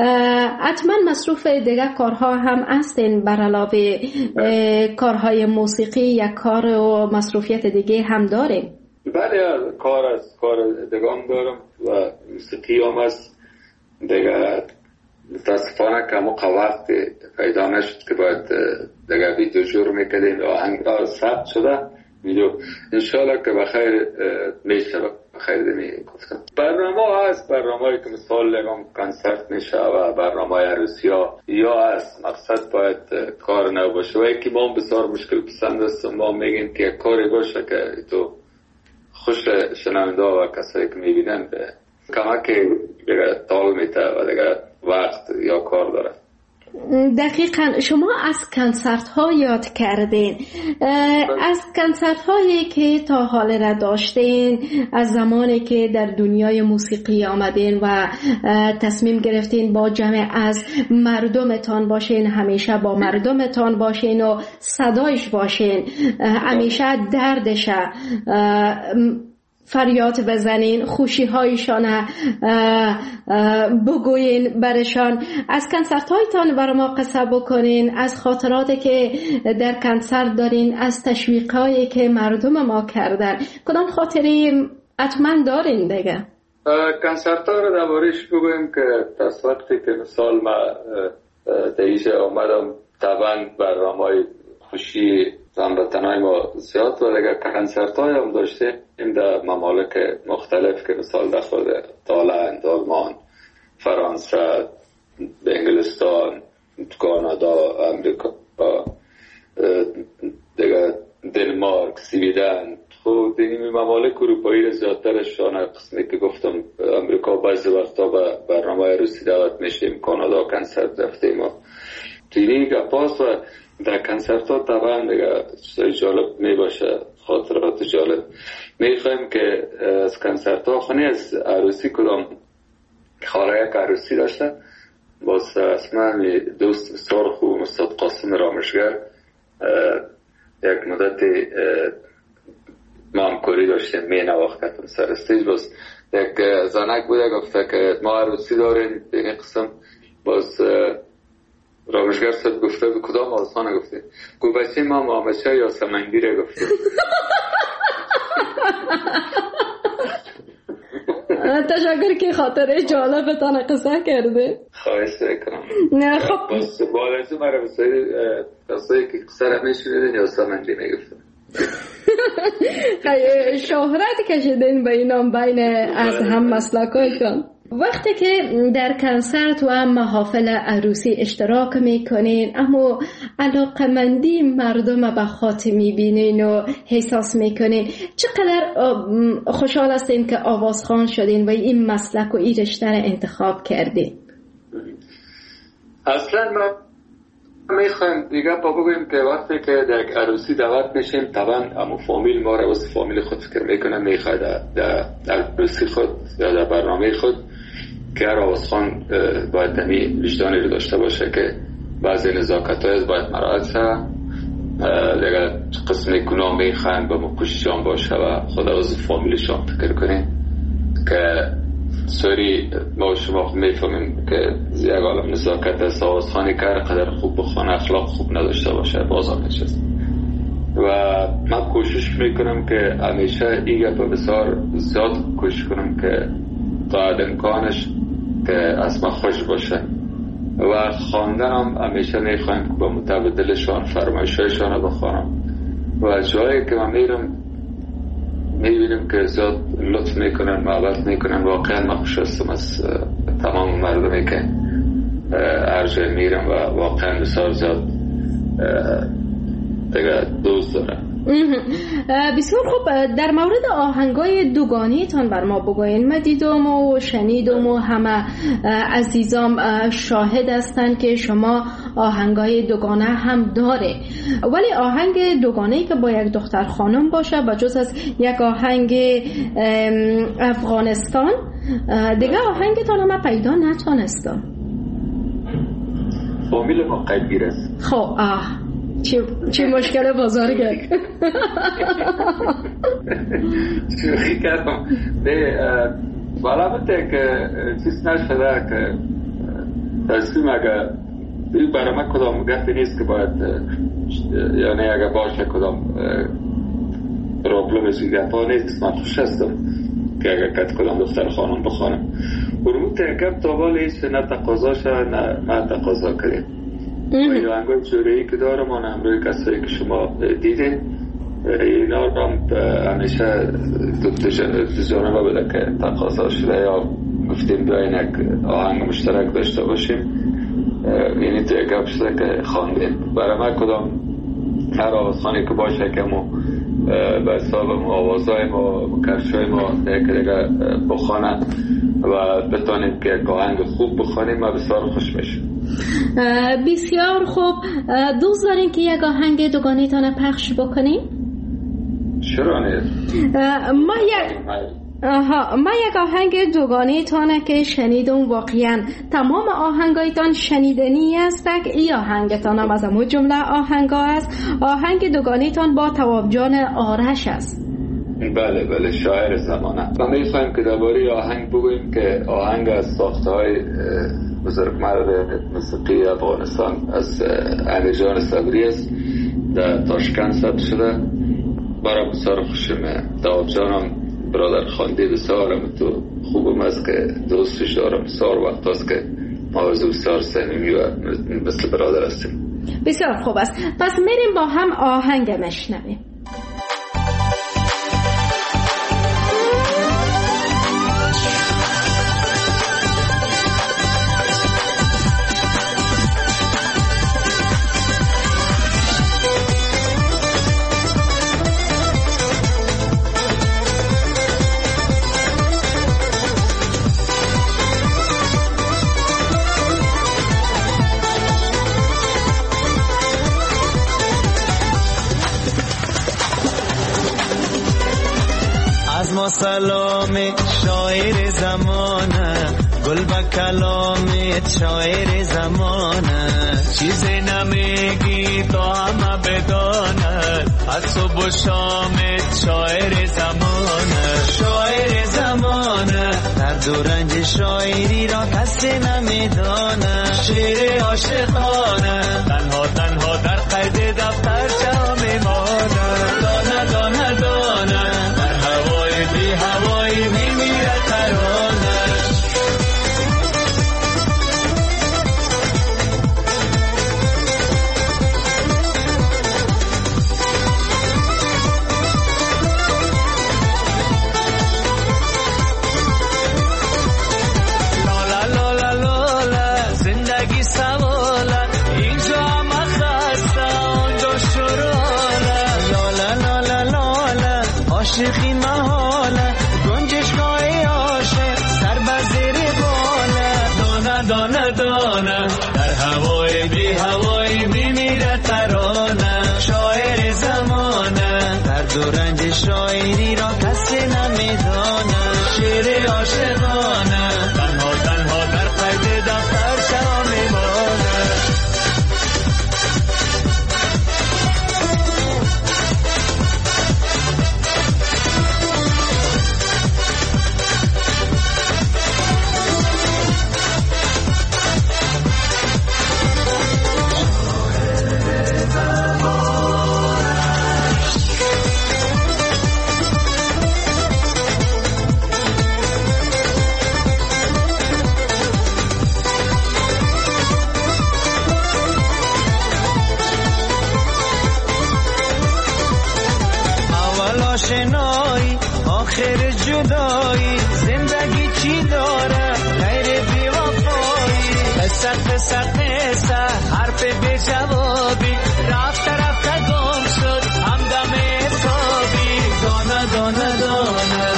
حتما مصروف دیگه کارها هم هستین بر علاوه کارهای موسیقی یا کار و مصروفیت دیگه هم دارین؟ بله، کار از کار دگام دارم و موسیقی هم است دیگه. متاسفانه که موقع وقت پیدا نشد که باید دیگه ویدیو جور میکردیم. آهنگ ثبت شده ویدیو، انشالله که بخیر میشه. بخیر دمی گفتم برنامه هست، برنامه که مثال لگم کنسرت میشه و برنامه عروسی ها یا هست. مقصد باید کار نو باشه و یکی ما بسیار مشکل پسند است. ما میگیم که کاری باشه که تو خوش شنونده و کسایی که میبینن به کمک دیگه تال میته و دیگه وقت یا کار داره. دقیقاً شما از کنسرت ها یاد کردین. از کنسرت هایی که تا حال را داشتین، از زمانی که در دنیای موسیقی آمدین و تصمیم گرفتین با جمع از مردمتان باشین، همیشه با مردمتان باشین و صدایش باشین، همیشه دردش فریاد بزنین، خوشی هایشان بگوین برشان. از کنسرت هایتان برای ما قصه بکنین، از خاطراتی که در کنسرت دارین، از تشویق هایی که مردم ما کردن. کدام خاطری حتما دارین دیگه؟ کنسرت ها رو دربارش بگویم که از وقتی که مثال ما دیجه آمدم طبعا برنامه‌های خوشی هموطنای ما زیاد و دیگه کنسرت های هم داشته این در ممالک مختلف که مثال در خود تایلند، آلمان، فرانسه، انگلستان، کانادا، امریکا، دیگه دنمارک، سویدن. خب این ممالک اروپایی زیادترشان قسمی که گفتم امریکا بعضی وقتا به برنامه عروسی دعوت میشیم، کانادا کنسرت رفتیم و تینی گپاس و در کنسرت ها طبعا دیگه چیزای جالب می باشه، خاطرات جالب. می خواهیم که از کنسرت ها خونی از عروسی کدام خاله یک عروسی داشته باز اسمه دوست بسیار خوب استاد قاسم رامشگر یک مدت ما همکاری داشتیم می نواختم سر استیج. باز یک زنک بوده گفته که ما عروسی داریم این قسم. باز رامشگر صد گفته به کدام آسانه گفته گو بچه ما مامشه یا سمنگیره گفته. تشکر که خاطره جالبتان قصه کرده. خواهش کنم. نه خب بس بالازو مرا بسایی قصه که قصه را میشونیدن یا سمنگی میگفتن. شهرت کشیدین به اینام بین از هم مسلکایتان. وقتی که در کنسرت و محافل عروسی اشتراک میکنین اما علاقمندی مردم به خاطر میبینین و احساس میکنین، چقدر خوشحال هستین که آوازخوان شدین و این مسلک و این رشته را انتخاب کردین؟ اصلا من میخوایم دیگه پا بگویم که وقتی که در عروسی دعوت میشیم طبعا همون فامیل ما رو واسه فامیل خود فکر میکنه، میخواد در عروسی خود یا در برنامه خود که هر آوازخان باید همی وجدانی رو داشته باشه که بعضی نزاکت های باید مراعات شه، دیگه قسم گناه میخوایم به مکوششان باشه و خود از فامیلشان فکر کنیم که سوری ما شما میفهمیم که یک عالم نزاکت است. آوازخانی که هر قدر خوب بخوانه اخلاق خوب نداشته باشه بازار نشست و من کوشش میکنم که همیشه ایگه به بسیار زیاد کوشش کنم که تا امکانش که اسم خوش باشه و خواندنم همیشه میخوایم که با متبادلشان فرمایشایشان رو بخوانم و جایی که من میرم میبینیم که زیاد لطف میکنن، محبت میکنن. واقعا من خوش هستم از تمام مردمی که هر جای میرم و واقعا بسیار زیاد دیگه دوست دارم. بسیار خوب. در مورد آهنگای دوگانی تان بر ما بگوین. من دیدم و شنیدم و همه عزیزام شاهد هستند که شما آهنگای دوگانه هم داره، ولی آهنگ دوگانه‌ای که با یک دختر خانم باشه با جز از یک آهنگ افغانستان دیگه آهنگتان هم پیدا نتونستم. فامیل ما قدیر است. خب آه چه چه مشکل بزرگه. چی کردم به البته که چیز نشده که تصمیم اگه برای من کدام گفتی نیست که باید یعنی اگه باشه کدام پروبلم سیگرپا نیست. من خوش هستم که اگه کت کدام دختر خانم بخوانم برمون ترکب تا بالا ایست نه تقاضاشه نه من تقاضا کریم و این آهنگای جورهی که دارم آن همروی کسایی که شما دیدین اینا رو هم همیشه دو جانبه بده که تقاضا شده یا گفتیم بیاین یک آهنگ مشترک داشته باشیم. یعنی توی گپ شده که خواندیم برای من کدام هر آوازخانی که باشه که ما به حساب ما آوازهای ما کرشای ما دیگه دیگه بخوانن و بتانیم که آهنگ خوب بخوانیم و بسیار خوش میشه. بسیار خوب. دوست دارین که یک آهنگ دوگانه تانه پخش بکنیم؟ چرا نیست؟ ما یک آها ما یک آهنگ دوگانه تانه که شنیدم واقعا تمام آهنگایتان شنیدنی است. ای آهنگتان هم از همون جمله آهنگا است. آهنگ دوگانه تان با تواب جان آرش است. بله بله شاعر زمانه. ما میخوایم که درباره آهنگ بگوییم که آهنگ از ساخته های بزرگمرد موسیقی افغانستان از علی جان صبری است. در تاشکند ثبت شده. برای بسیار خوشمه. تواب جانم برادر خانده بسیارم تو خوبم است که دوستش دارم. بسیار وقت است که ما از بسیار صمیمی و مثل برادر هستیم. بسیار خوب است. پس میریم با هم آهنگ مشنویم. سلام شاعر زمانه گل با کلام شاعر زمانه چیزی نمیگی تو همه بداند از صبح و شام شاعر زمانه شاعر زمانه درد و رنج شاعری را کسی نمیدانه شعر عاشقانه تنها تنها در قید دفتر جا میمانه دانه دانه دانه بی هوایی میمیره ترانش لالا لالا لالا زندگی سواله اینجا هم خسته اونجا شراله لالا لالا لالا عاشقی محاله گنجشگاه عاشق سر بزیر باله دانه دانه دانه در هوای بی هوای بی را کسی نمیدانه شعر عاشقانه تنها تنها در قید دفتر چرا میمانه آشنایی آخر جدایی زندگی چی داره غیر بی وفایی قصه قصه قصه حرف بی جوابی رفت رفت گم شد همدم حسابی دانه دانه دانه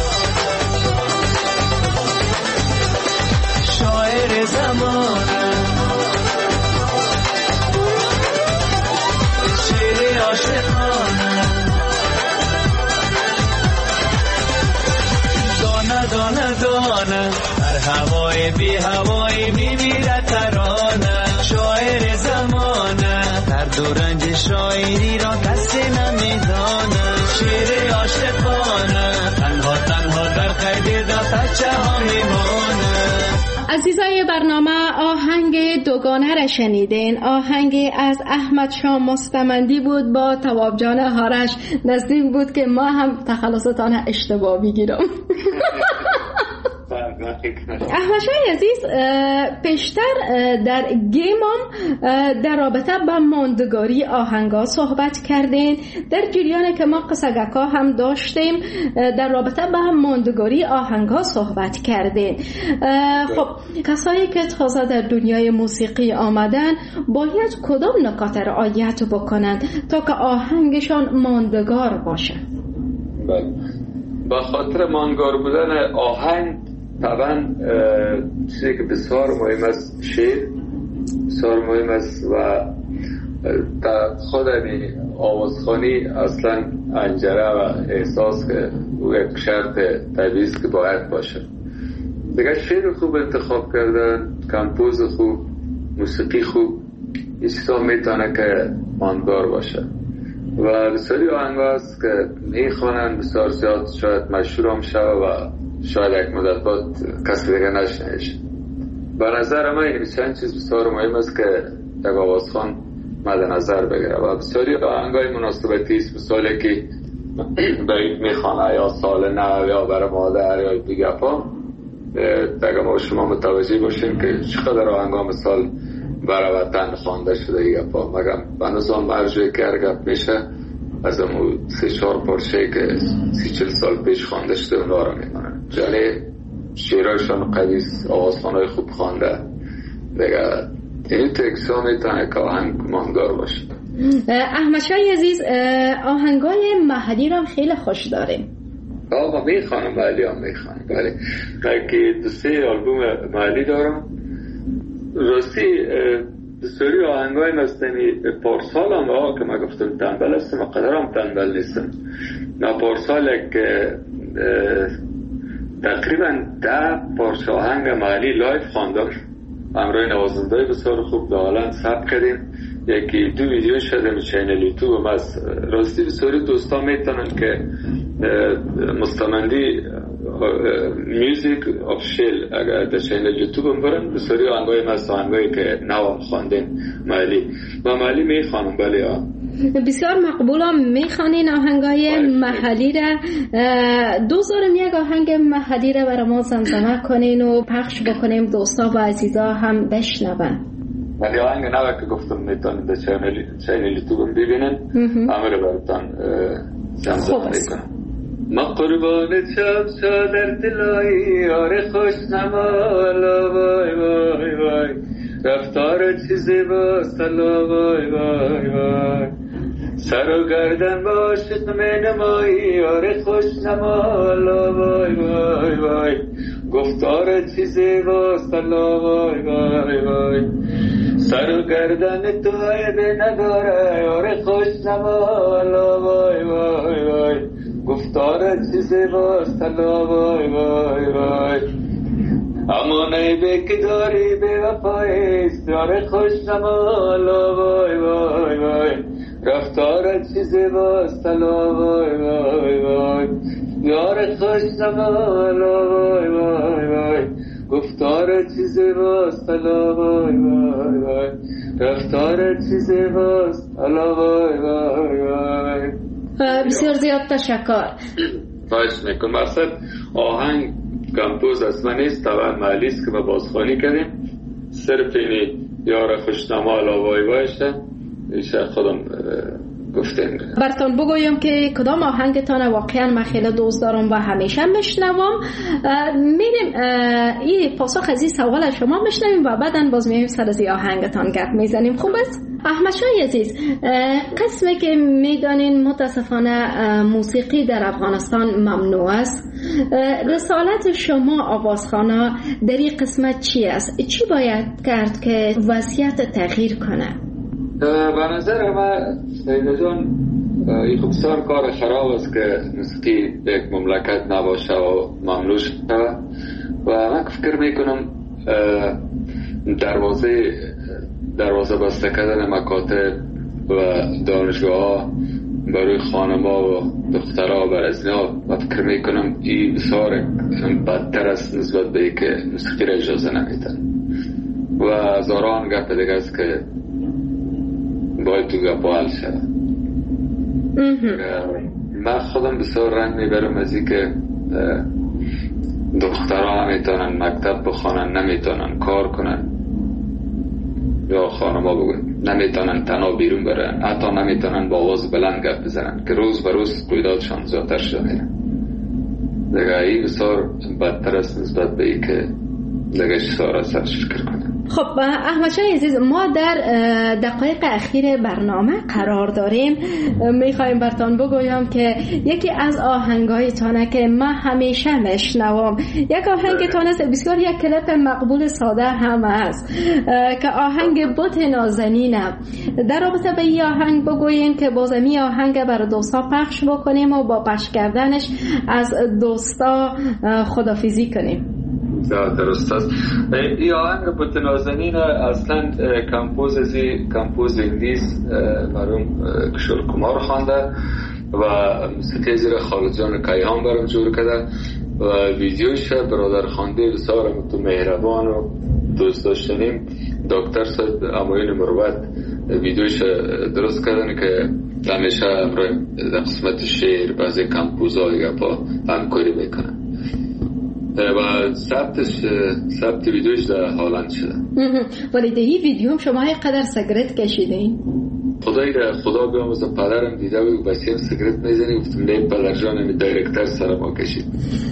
شاعر زمانه شعر عاشقانه دانه دانه هر هوای بی هوای میمیره ترانه شاعر زمانه در دورنج شاعری را کسی نمیدانه شعر عاشقانه تنها تنها در قید دفتر چه ها میمانه. عزیزای برنامه آهنگ دوگانه را شنیدین. آهنگ از احمد شاه مستمندی بود با تواب جان هارش. نزدیک بود که ما هم تخلصتان اشتباه بگیرم. احمد شاه عزیز پیشتر در گیمم در رابطه با ماندگاری آهنگا صحبت کردین. در جریان که ما قصگکا هم داشتیم در رابطه با ماندگاری آهنگا صحبت کردین. خب کسایی که تازه در دنیای موسیقی آمدن باید کدام نکات رعایت بکنند تا که آهنگشان ماندگار باشه؟ بله، با خاطر ماندگار بودن آهنگ طبعا چیزی که بسیار مهم است شعر بسیار مهم است و در خود آوازخوانی اصلا انجره و احساس که او یک شرط طبیعی است که باید باشه. دیگه شعر خوب انتخاب کردن، کمپوز خوب، موسیقی خوب، این چیزا میتونه که ماندگار باشه و بسیاری آهنگ هست که میخوانن بسیار زیاد شاید مشهور هم شوه و شاید یک مدت بعد کسی دیگه نشنهش. به نظر من این چند چیز بسیار مهم است که یک آوازخوان مد نظر بگیره و بسیاری آهنگای مناسبتی است، مثالی که برید میخوانه یا سال نو یا برای مادر یا دیگه پا دیگه ما شما متوجه باشیم که چقدر آهنگا مثال برای وطن خوانده شده دیگه پا مگم به نظام مرجوی که ارگب میشه از امو سی چار پارچه که سی چل سال پیش خوانده شده اونا رو میمانن. یعنی شیرایشان قدیس آوازخوانای خوب خوانده دیگه این تکسا میتونه که آهنگ ماندگار باشه. احمد شاه عزیز آهنگای محلی رو خیلی خوش داریم. آقا میخوانم محلی هم میخوانم بله که دو سه آلبوم محلی دارم. راستی بسیاری آهنگای مستنی پارسال هم آقا که من گفتم تنبل هستم و قدر هم تنبل نیستم. من پارسال یک تقریبا ده پارچه آهنگ محلی لایف خواندم همراه نوازنده بسیار خوب دالان ثبت کردیم. یکی دو ویدیو شده چینل یوتیوب هم از راستی بسیاری دوستان میتونن که مستمندی میوزیک آفیشیل اگر در چینل یوتیوب هم برن بسیاری آهنگای مست آهنگایی که نوام خواندیم محلی و محلی میخوانم بله ها بسیار مقبول هم میخوانین آهنگای محلی را. دوزارم یک آهنگ محلی را برای ما زمزمه کنین و پخش بکنیم دوستا و عزیزا هم بشنون. ولی آهنگ نوه که گفتم میتونید در چینل یوتیوب ببینن همه رو براتان زمزمه میکنم. ما قربان چم شا در دلایی آره خوش نمالا وای وای وای رفتار چیزی با سلا وای وای وای سر و گردن با عاشق می نمایی آره خوش نمالا وای وای وای گفتار چیزی با سلا وای وای وای سر و گردن تو عیبی نداره آره خوش نمالا وای وای وای گفت گفتار چیزی باست تلا وای وای وای امانه به که داری به وفایست یار خوش نمالا وای وای وای رفتار چیزی باست تلا وای وای وای یار خوش نمالا وای وای وای گفتار چیزی باست تلا وای وای وای رفتار چیزی باست تلا وای وای وای. بسیار زیاد تشکر. خواهش میکنم. مقصد آهنگ کمپوز از من نیست، طبعا محلی است که ما بازخوانی کردیم. صرف اینی یار خوشنما وای وایشه ایشه خودم گفتیم. براتون بگویم که کدام آهنگتان واقعا من خیلی دوست دارم و همیشه میشنوم. میریم این پاسخ از این سوال شما میشنویم و بعدا باز میایم سر از این آهنگتان گپ میزنیم. خوب است؟ احمد شاه عزیز، قسمی که میدانین متاسفانه موسیقی در افغانستان ممنوع است، رسالت شما آوازخوانا در این قسمت چی است؟ چی باید کرد که وضعیت تغییر کنه؟ به نظر من سیده جان این خب بسیار کار خراب است که موسیقی به یک مملکت نباشه و ممنوع شده و من فکر میکنم دروازه دروازه بسته کردن مکاتب و دانشگاه ها برای خانما و دخترها و ازنا من فکر میکنم این بسیار بدتر است نسبت به ای که موسیقی را اجازه نمیدن و هزاران گپ دیگه است که باید تو گپ حل شد. من خودم بسیار رنج میبرم از این که دخترها نمیتونن مکتب بخوانن، نمیتونن کار کنن یا خانما بگن نمیتونن تنها بیرون برن، حتی نمیتونن با آواز بلند گپ بزنن که روز به روز رویدادشان زیادتر شده میره. دیگه این بسیار بدتر است نسبت به ای که دیگه سارا سرش فکر کنه. خب احمد شاه عزیز، ما در دقایق اخیر برنامه قرار داریم. میخوایم براتون بگویم که یکی از آهنگایتانه که من همیشه میشنوم، یک آهنگتان است بسیار یک کلیپ مقبول ساده هم است که آهنگ بت نازنینم. در رابطه به این آهنگ بگوییم که بازمی آهنگ برای دوستا پخش بکنیم و با پخش کردنش از دوستا خدافیزی کنیم. درست است. این آهنگ بت نازنین اصلا کمپوز ازی کمپوز انگلیس مرحوم کشور کمار خوانده و موسیقی زیر خالد جان کیهان برام جور کرده و ویدیوش برادر خوانده بسیار تو مهربان و دوست داشتنیم دکتر صاحب امایون مروت ویدیوش درست کردن که همیشه در قسمت شعر بعضی کمپوزهای با همکاری میکنن و ثبتش ثبت ویدیوش در هالند شده. ولی در این ویدیو هم شما قدر سیگرت کشیدین؟ خدای را خدا بیاموزه پدرم دیده و بسیم سیگرت میزنی گفتم نه پدر جانم دایرکتر سر ما کشید.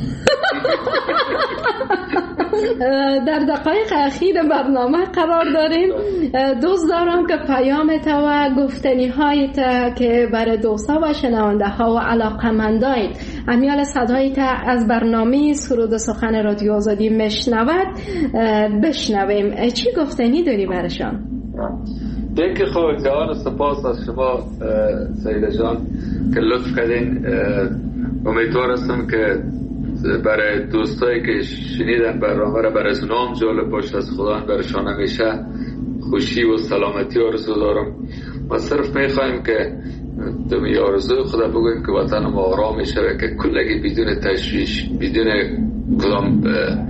در دقایق اخیر برنامه قرار داریم. دوست دارم که پیامت و گفتنی هایت که برای دوستا و شنونده ها و علاقمندایت امیال صدایت از برنامه سرود سخن رادیو آزادی میشنود بشنویم. چی گفتنی داری برشان؟ دیگه خب جوان سپاس از شما سیده جان که لطف کردین. امیدوار هستم که برای دوستایی که شنیدن برنامه را برای اونام جالب باشه. از خدا برشان همیشه خوشی و سلامتی آرزو دارم. ما صرف میخوایم که دمی آرزوی خدا بگویم که وطن ما آرام شوه که کلگی بدون تشویش بدون کدام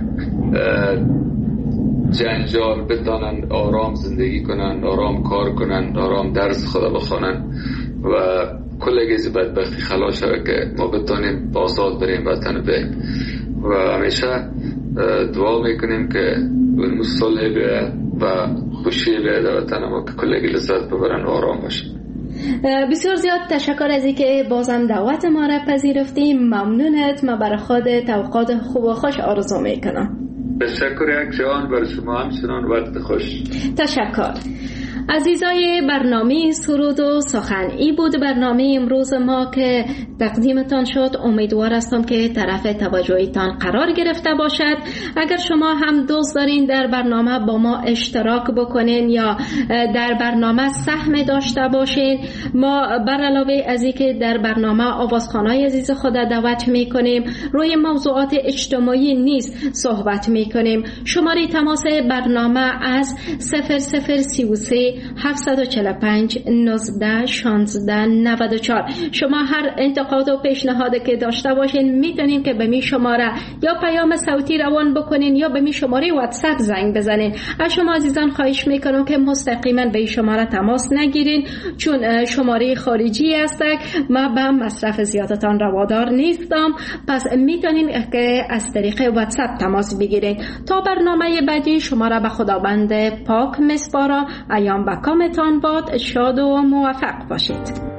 جنجال بتانن آرام زندگی کنن، آرام کار کنن، آرام درس خدا بخونن و کلگی از بدبختی خلاص شوه که ما بتانیم آزاد بریم وطن بریم و همیشه دعا میکنیم که اون صلح بیاید و خوشی بیاید وطن ما که کلگی لذت ببرن و آرام باشن. بسیار زیاد تشکر از اینکه بازم دعوت ما را پذیرفتیم. ممنونت. ما برای خودت اوقات خوب و خوش آرزو میکنم. تشکر یک جان برای شما همچنان وقت خوش. تشکر. عزیزای برنامه سرود و سخن، ای بود برنامه امروز ما که تقدیمتان شد. امیدوار هستم که طرف توجهتان قرار گرفته باشد. اگر شما هم دوست دارین در برنامه با ما اشتراک بکنین یا در برنامه سهم داشته باشین، ما بر علاوه از اینکه در برنامه آوازخوانای عزیز خود دعوت میکنیم، روی موضوعات اجتماعی نیز صحبت میکنیم. شماره تماس برنامه از صفر صفر سی و سه هفتصد و چهل و پنج نوزده شانزده نود و چهار. شما هر انتقاد و پیشنهادی که داشته باشین میتونین که به می شماره یا پیام صوتی روان بکنین یا به می شماره واتساپ زنگ بزنین. از شما عزیزان خواهش میکنم که مستقیما به این شماره تماس نگیرین، چون شماره خارجی است. ما به مصرف زیادتان روادار نیستم، پس میتونین که از طریق واتساپ تماس بگیرین. تا برنامه بعدی شما را به خداوند پاک میسپارم. ایام و کامتان باد. شاد و موفق باشید.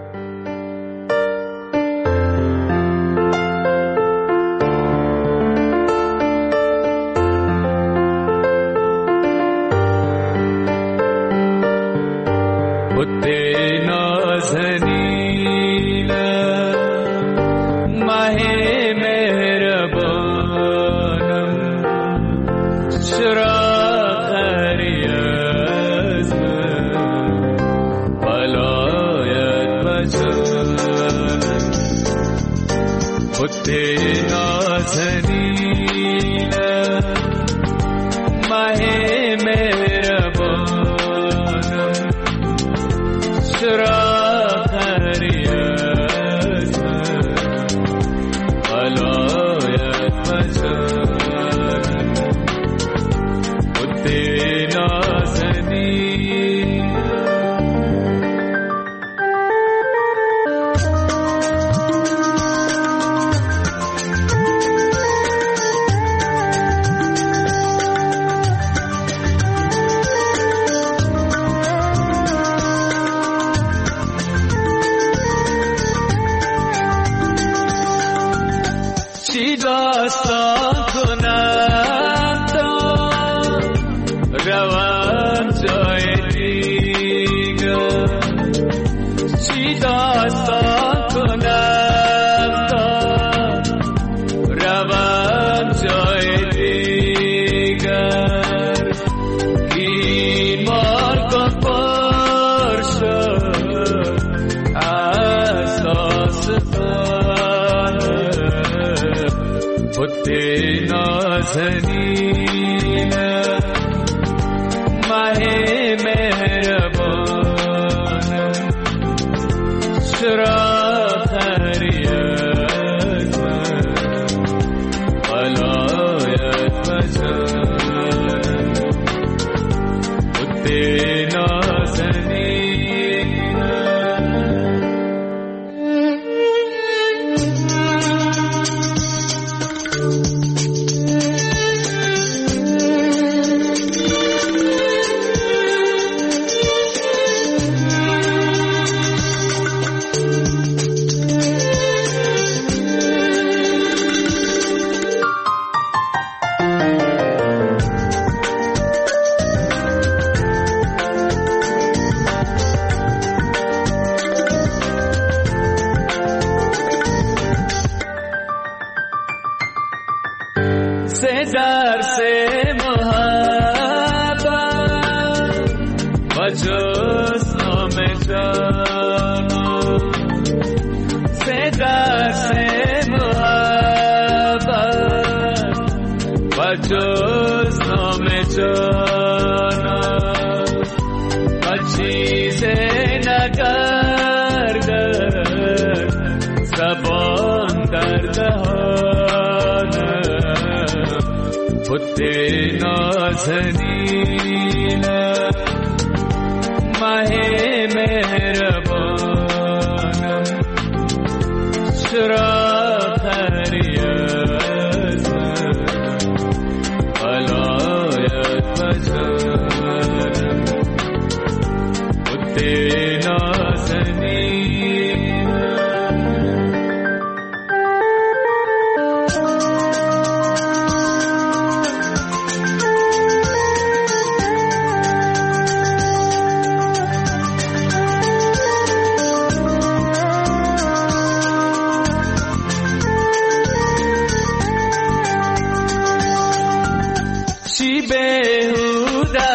behuda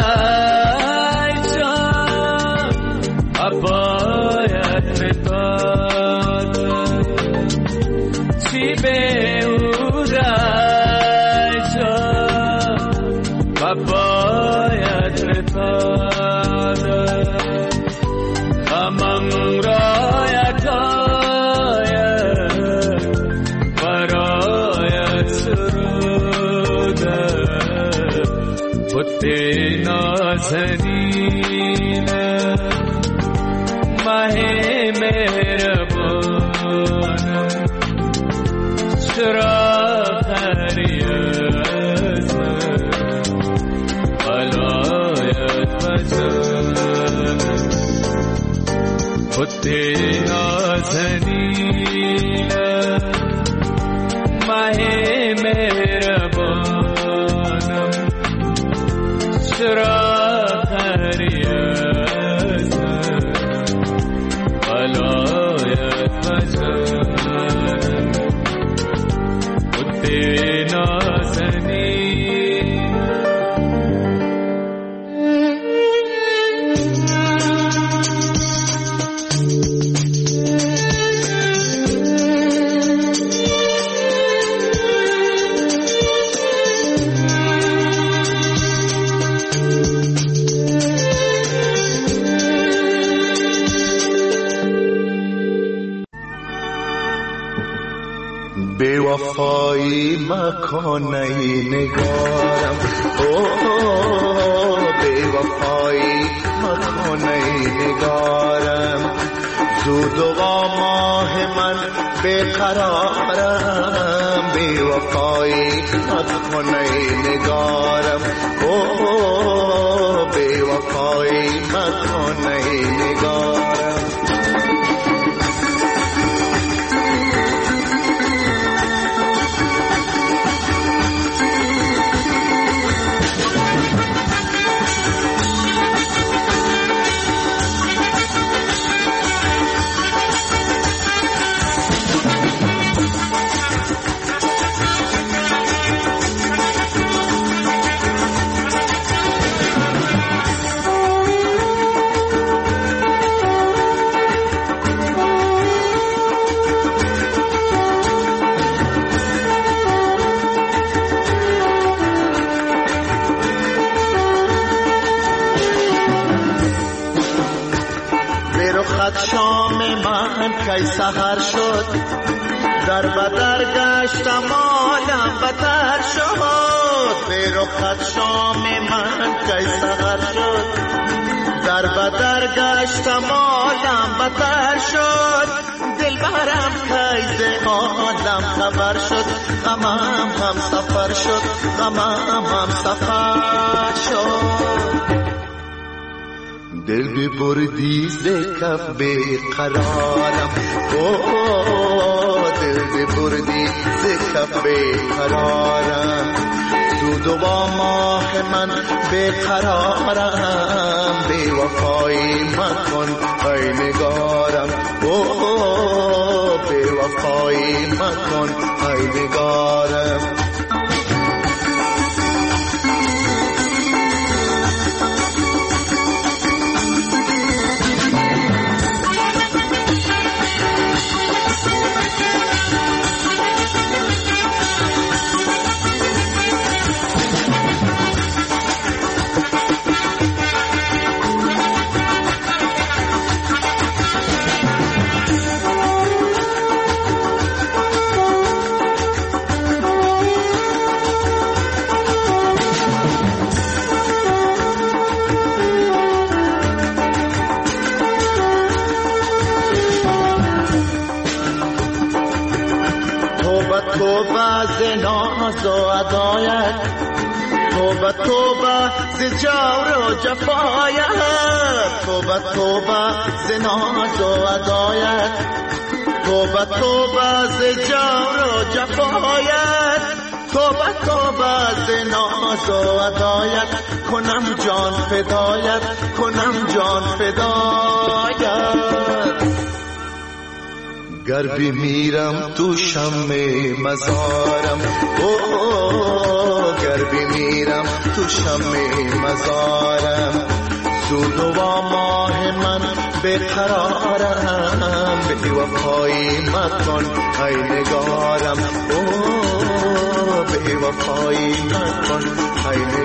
jaan abayat metat chi behuda jaan abayat metat amang rayat नाज़रीन माहे मेहरबान शुरा खैरियत वलायत वजन खुदे नाज़रीन माहे मेहरबान शुरा खैरियत वलायत वजन खुदे नाज़रीन बेवफाई मखन नगारम ओ बेवफाई मखन नगारम जुदवा माह मन बेकरारम बेवफाई मखन नगारम ओ बेवफाई मखन नगारम شام من کی سحر شد در بدر گشتم عالم بتر شد به رخت شام من کی سحر شد در بدر گشتم عالم بتر شد دلبرم کی ز عالم خبر شد غمم هم سفر شد غمم هم سفر شد دل ببردی ز کف بیقرارم اوه دل ببردی ز کف بیقرارم زود و با ماه من بیقرارم بی وفایی مکن ای نگارم اوه بی وفایی مکن ای نگارم توبه ز ناز و ادایت توبه توبه ز جور و جفایت توبه توبه ز ناز و ادایت توبه توبه ز جور و جفایت توبه توبه ز ناز و ادایت کنم جان فدایت کنم جان فدایت گر بمیرم تو شمع مزارم، او گر بمیرم تو شمع مزارم. زود و ماه من بقرارم، به وفایی مکن ای نگارم، او به وفایی مکن ای نگارم.